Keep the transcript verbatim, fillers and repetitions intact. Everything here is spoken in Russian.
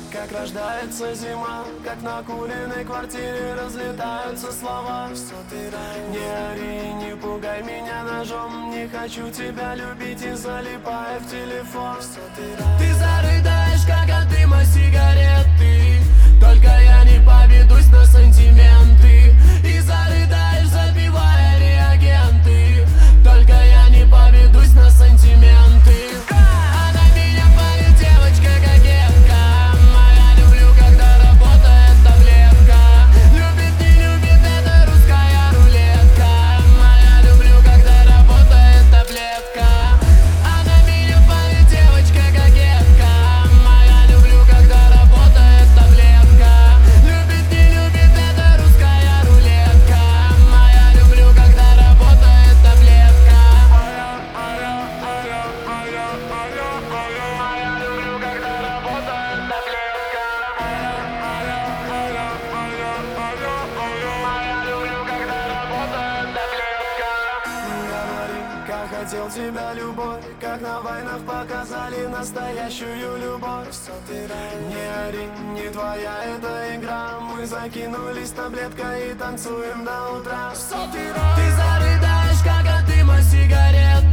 как рождается зима, как на куриной квартире разлетаются слова. Не ори, не пугай меня ножом, не хочу тебя любить и залипаю в телефон. Ты зарыдаешь, как от дыма сигареты, только я не поведусь на сантименты. И зарыдаешь, забивая реагенты, только я не поведусь на сантименты. А на меня палит девочка кокетка, моя люблю, когда работает таблетка. Любит, не любит, это русская рулетка. Моя люблю, когда работает таблетка. А на меня палит девочка кокетка, моя люблю, когда работает таблетка. Любит, не любит, это русская рулетка. Моя люблю, когда работает таблетка. Как хотел тебя, любовь, как на войнах показали настоящую любовь. Не ори, не твоя эта игра, мы закинулись таблеткой и танцуем до утра. Ты зарыдаешь, как от дыма сигарет,